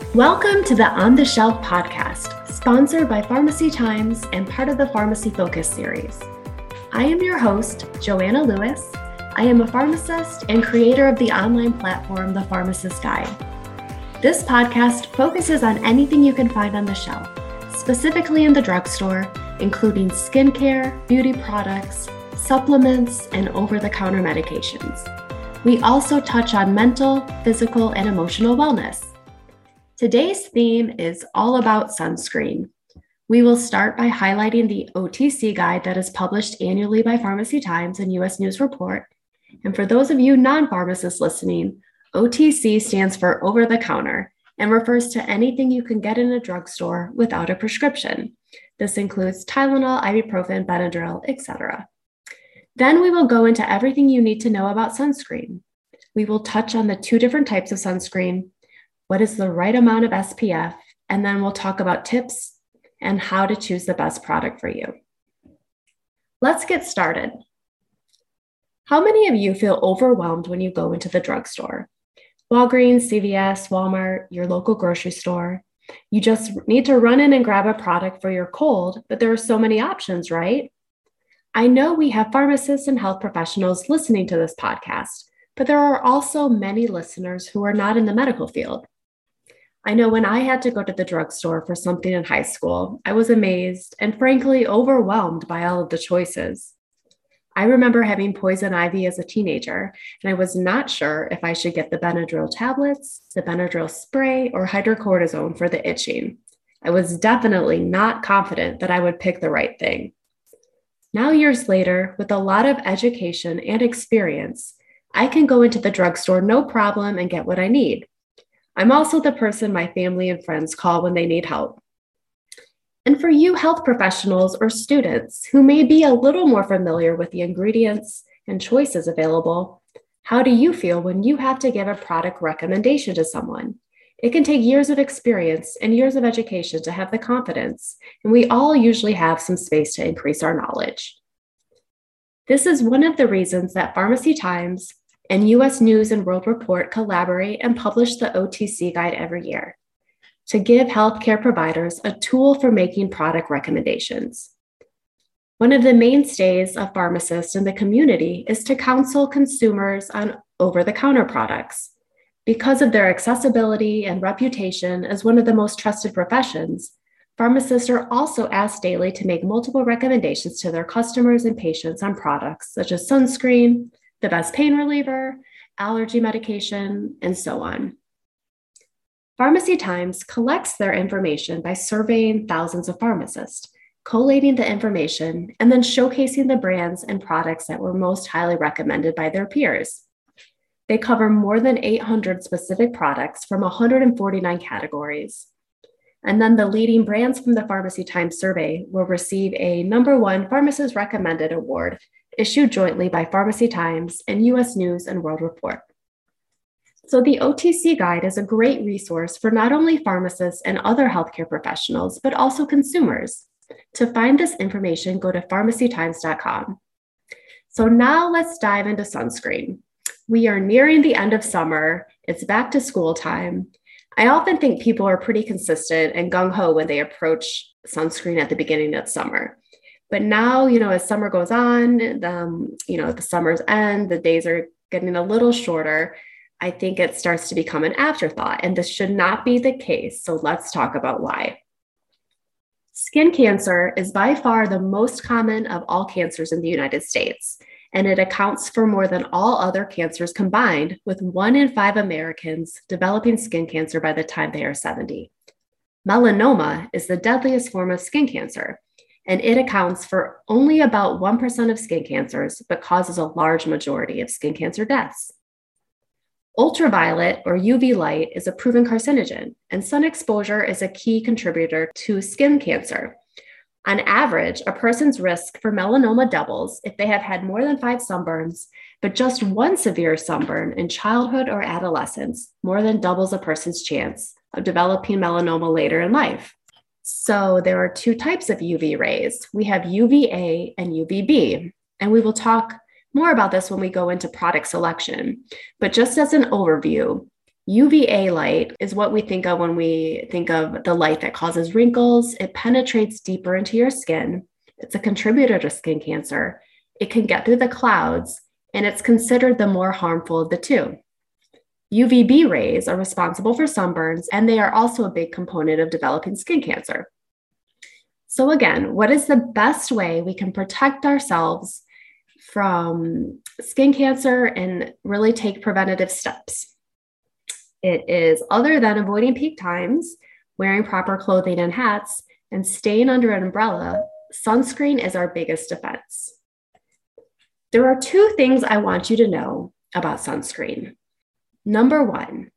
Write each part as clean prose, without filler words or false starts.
Welcome to the On the Shelf podcast, sponsored by Pharmacy Times and part of the Pharmacy Focus series. I am your host, Joanna Lewis. I am a pharmacist and creator of the online platform, The Pharmacist Guide. This podcast focuses on anything you can find on the shelf, specifically in the drugstore, including skincare, beauty products, supplements, and over-the-counter medications. We also touch on mental, physical, and emotional wellness. Today's theme is all about sunscreen. We will start by highlighting the OTC guide that is published annually by Pharmacy Times and US News Report. And for those of you non-pharmacists listening, OTC stands for over-the-counter and refers to anything you can get in a drugstore without a prescription. This includes Tylenol, ibuprofen, Benadryl, etc. Then we will go into everything you need to know about sunscreen. We will touch on the two different types of sunscreen, what is the right amount of SPF, and then we'll talk about tips and how to choose the best product for you. Let's get started. How many of you feel overwhelmed when you go into the drugstore? Walgreens, CVS, Walmart, your local grocery store. You just need to run in and grab a product for your cold, but there are so many options, right? I know we have pharmacists and health professionals listening to this podcast, but there are also many listeners who are not in the medical field. I know when I had to go to the drugstore for something in high school, I was amazed and frankly overwhelmed by all of the choices. I remember having poison ivy as a teenager, and I was not sure if I should get the Benadryl tablets, the Benadryl spray, or hydrocortisone for the itching. I was definitely not confident that I would pick the right thing. Now, years later, with a lot of education and experience, I can go into the drugstore no problem and get what I need. I'm also the person my family and friends call when they need help. And for you health professionals or students who may be a little more familiar with the ingredients and choices available, how do you feel when you have to give a product recommendation to someone? It can take years of experience and years of education to have the confidence, and we all usually have some space to increase our knowledge. This is one of the reasons that Pharmacy Times and US News and World Report collaborate and publish the OTC guide every year to give healthcare providers a tool for making product recommendations. One of the mainstays of pharmacists in the community is to counsel consumers on over-the-counter products. Because of their accessibility and reputation as one of the most trusted professions, pharmacists are also asked daily to make multiple recommendations to their customers and patients on products such as sunscreen, the best pain reliever, allergy medication, and so on. Pharmacy Times collects their information by surveying thousands of pharmacists, collating the information, and then showcasing the brands and products that were most highly recommended by their peers. They cover more than 800 specific products from 149 categories. And then the leading brands from the Pharmacy Times survey will receive a #1 Pharmacist Recommended Award issued jointly by Pharmacy Times and US News and World Report. So the OTC guide is a great resource for not only pharmacists and other healthcare professionals, but also consumers. To find this information, go to pharmacytimes.com. So now let's dive into sunscreen. We are nearing the end of summer. It's back to school time. I often think people are pretty consistent and gung-ho when they approach sunscreen at the beginning of summer. But now, as summer goes on, the summer's end, the days are getting a little shorter. I think it starts to become an afterthought, and this should not be the case. So let's talk about why. Skin cancer is by far the most common of all cancers in the United States, and it accounts for more than all other cancers combined, with 1 in 5 Americans developing skin cancer by the time they are 70. Melanoma is the deadliest form of skin cancer, and it accounts for only about 1% of skin cancers, but causes a large majority of skin cancer deaths. Ultraviolet or UV light is a proven carcinogen, and sun exposure is a key contributor to skin cancer. On average, a person's risk for melanoma doubles if they have had more than 5 sunburns, but just one severe sunburn in childhood or adolescence more than doubles a person's chance of developing melanoma later in life. So there are 2 types of UV rays. We have UVA and UVB, and we will talk more about this when we go into product selection. But just as an overview, UVA light is what we think of when we think of the light that causes wrinkles. It penetrates deeper into your skin. It's a contributor to skin cancer. It can get through the clouds, and it's considered the more harmful of the two. UVB rays are responsible for sunburns, and they are also a big component of developing skin cancer. So again, what is the best way we can protect ourselves from skin cancer and really take preventative steps? It is, other than avoiding peak times, wearing proper clothing and hats, and staying under an umbrella, sunscreen is our biggest defense. There are two things I want you to know about sunscreen. Number one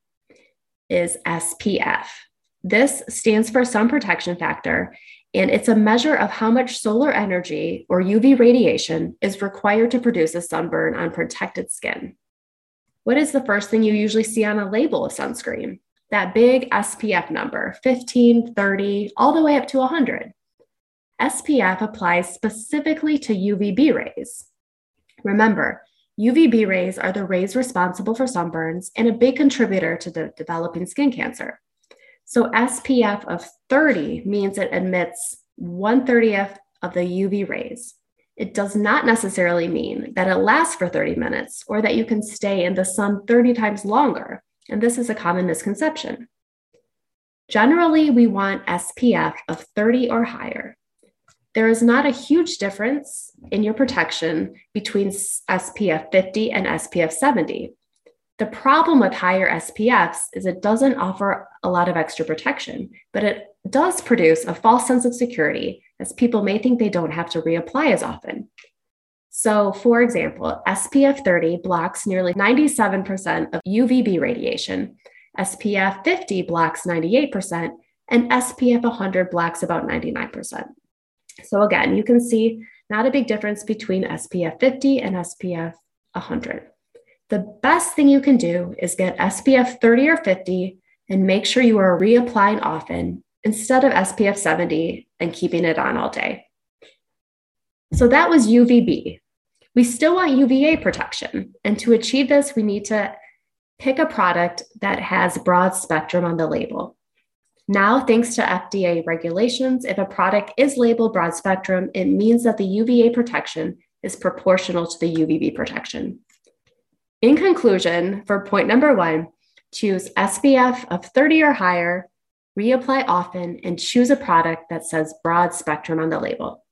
is SPF. This stands for sun protection factor, and it's a measure of how much solar energy or UV radiation is required to produce a sunburn on protected skin. What is the first thing you usually see on a label of sunscreen? That big SPF number, 15, 30, all the way up to 100. SPF applies specifically to UVB rays. Remember, UVB rays are the rays responsible for sunburns and a big contributor to developing skin cancer. So SPF of 30 means it emits 1/30th of the UV rays. It does not necessarily mean that it lasts for 30 minutes or that you can stay in the sun 30 times longer. And this is a common misconception. Generally, we want SPF of 30 or higher. There is not a huge difference in your protection between SPF 50 and SPF 70. The problem with higher SPFs is it doesn't offer a lot of extra protection, but it does produce a false sense of security, as people may think they don't have to reapply as often. So, for example, SPF 30 blocks nearly 97% of UVB radiation, SPF 50 blocks 98%, and SPF 100 blocks about 99%. So again, you can see not a big difference between SPF 50 and SPF 100. The best thing you can do is get SPF 30 or 50 and make sure you are reapplying often instead of SPF 70 and keeping it on all day. So that was UVB. We still want UVA protection. And to achieve this, we need to pick a product that has broad spectrum on the label. Now, thanks to FDA regulations, if a product is labeled broad spectrum, it means that the UVA protection is proportional to the UVB protection. In conclusion, for point number one, choose SPF of 30 or higher, reapply often, and choose a product that says broad spectrum on the label.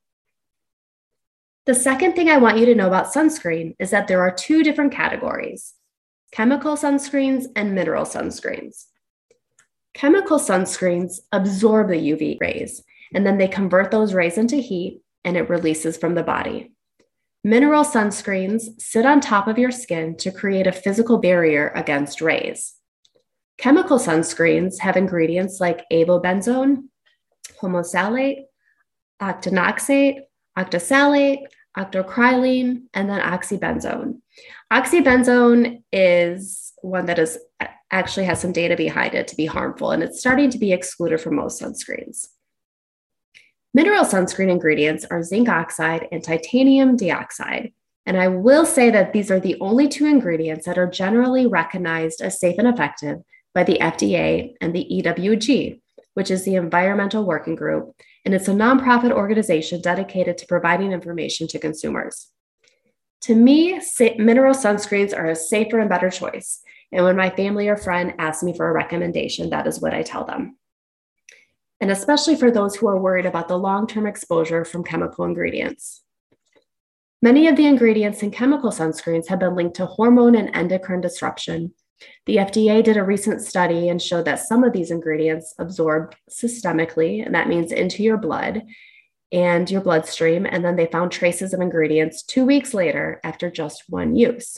The second thing I want you to know about sunscreen is that there are two different categories: chemical sunscreens and mineral sunscreens. Chemical sunscreens absorb the UV rays, and then they convert those rays into heat, and it releases from the body. Mineral sunscreens sit on top of your skin to create a physical barrier against rays. Chemical sunscreens have ingredients like avobenzone, homosalate, octinoxate, octosalate, octocrylene, and then oxybenzone. Oxybenzone is one that actually has some data behind it to be harmful, and it's starting to be excluded from most sunscreens. Mineral sunscreen ingredients are zinc oxide and titanium dioxide. And I will say that these are the only two ingredients that are generally recognized as safe and effective by the FDA and the EWG, which is the Environmental Working Group, and it's a nonprofit organization dedicated to providing information to consumers. To me, mineral sunscreens are a safer and better choice. And when my family or friend asks me for a recommendation, that is what I tell them. And especially for those who are worried about the long-term exposure from chemical ingredients. Many of the ingredients in chemical sunscreens have been linked to hormone and endocrine disruption. The FDA did a recent study and showed that some of these ingredients absorb systemically, and that means into your blood and your bloodstream, and then they found traces of ingredients 2 weeks later after just one use.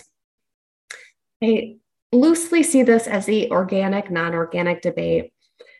I loosely see this as the organic, non-organic debate.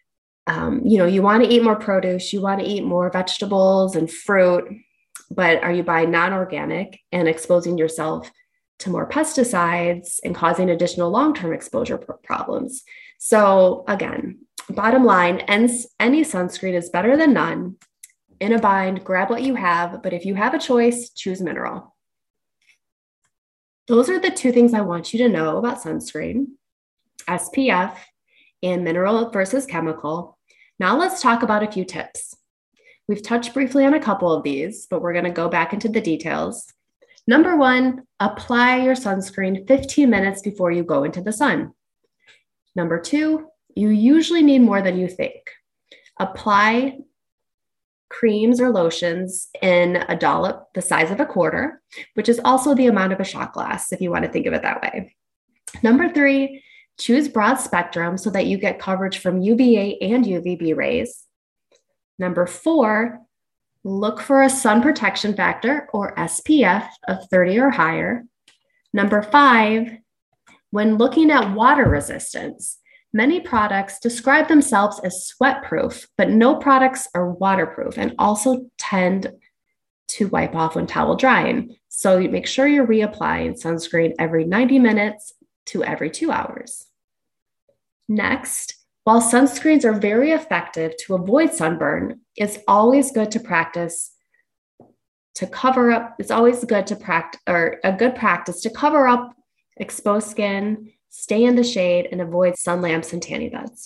You want to eat more produce, you want to eat more vegetables and fruit, but are you buying non-organic and exposing yourself to more pesticides and causing additional long-term exposure problems? So again, bottom line, any sunscreen is better than none. In a bind, grab what you have, but if you have a choice, choose mineral. Those are the two things I want you to know about sunscreen. SPF, and mineral versus chemical. Now let's talk about a few tips. We've touched briefly on a couple of these, but we're going to go back into the details. Number 1, apply your sunscreen 15 minutes before you go into the sun. Number 2, you usually need more than you think. Apply creams or lotions in a dollop the size of a quarter, which is also the amount of a shot glass, if you want to think of it that way. Number 3, choose broad spectrum so that you get coverage from UVA and UVB rays. Number 4, look for a sun protection factor or SPF of 30 or higher. Number 5, when looking at water resistance, many products describe themselves as sweat-proof, but no products are waterproof and also tend to wipe off when towel drying. So you make sure you're reapplying sunscreen every 90 minutes to every 2 hours. Next, while sunscreens are very effective to avoid sunburn, it's always good to practice to cover up. It's always good to practice, or a good practice to cover up exposed skin, stay in the shade, and avoid sun lamps and tanning beds.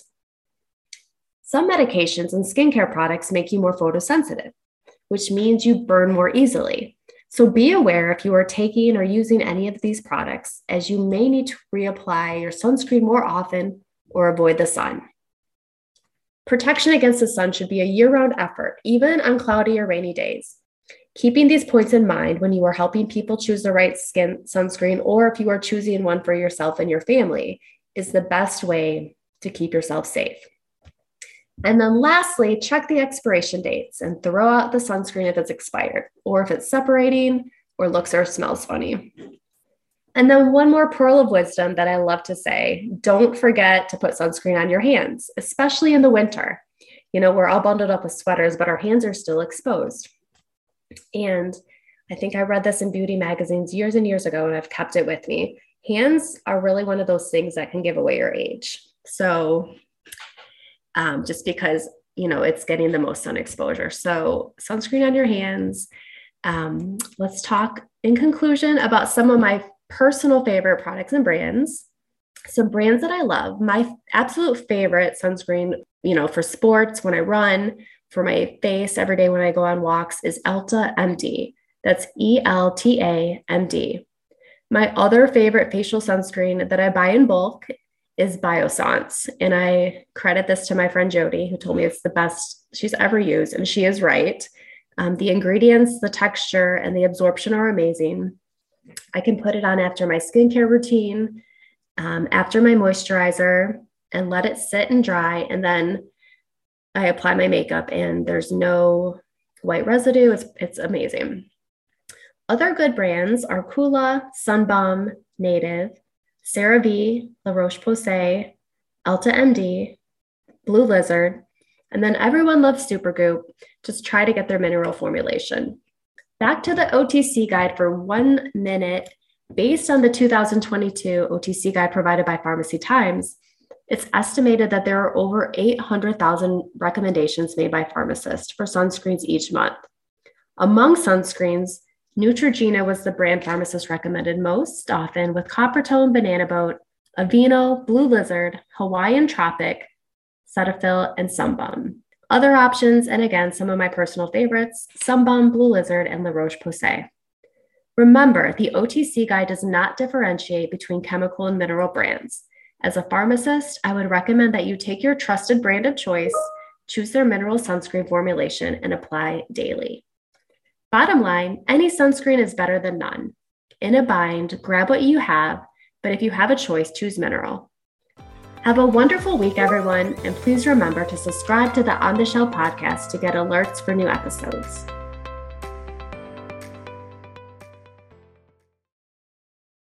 Some medications and skincare products make you more photosensitive, which means you burn more easily. So be aware if you are taking or using any of these products, as you may need to reapply your sunscreen more often or avoid the sun. Protection against the sun should be a year-round effort, even on cloudy or rainy days. Keeping these points in mind when you are helping people choose the right skin sunscreen, or if you are choosing one for yourself and your family, is the best way to keep yourself safe. And then lastly, check the expiration dates and throw out the sunscreen if it's expired, or if it's separating or looks or smells funny. And then one more pearl of wisdom that I love to say, don't forget to put sunscreen on your hands, especially in the winter. You know, we're all bundled up with sweaters, but our hands are still exposed. And I think I read this in beauty magazines years and years ago, and I've kept it with me. Hands are really one of those things that can give away your age. So just because, you know, it's getting the most sun exposure. So sunscreen on your hands. Let's talk in conclusion about some of my personal favorite products and brands. Some brands that I love. My absolute favorite sunscreen, you know, for sports, when I run, for my face every day when I go on walks, is Elta MD. That's ELTA MD. My other favorite facial sunscreen that I buy in bulk is Biossance. And I credit this to my friend Jody, who told me it's the best she's ever used. And she is right. The ingredients, the texture, and the absorption are amazing. I can put it on after my skincare routine, after my moisturizer, and let it sit and dry. And then I apply my makeup and there's no white residue. It's amazing. Other good brands are Coola, Sunbum, Native, CeraVe, La Roche-Posay, Elta MD, Blue Lizard, and then everyone loves Supergoop. Just try to get their mineral formulation. Back to the OTC guide for 1 minute. Based on the 2022 OTC guide provided by Pharmacy Times, it's estimated that there are over 800,000 recommendations made by pharmacists for sunscreens each month. Among sunscreens, Neutrogena was the brand pharmacists recommended most often, with Coppertone, Banana Boat, Aveeno, Blue Lizard, Hawaiian Tropic, Cetaphil, and Sunbum. Other options, and again, some of my personal favorites, Sunbum, Blue Lizard, and La Roche-Posay. Remember, the OTC guide does not differentiate between chemical and mineral brands. As a pharmacist, I would recommend that you take your trusted brand of choice, choose their mineral sunscreen formulation, and apply daily. Bottom line, any sunscreen is better than none. In a bind, grab what you have, but if you have a choice, choose mineral. Have a wonderful week, everyone, and please remember to subscribe to the On the Shelf podcast to get alerts for new episodes.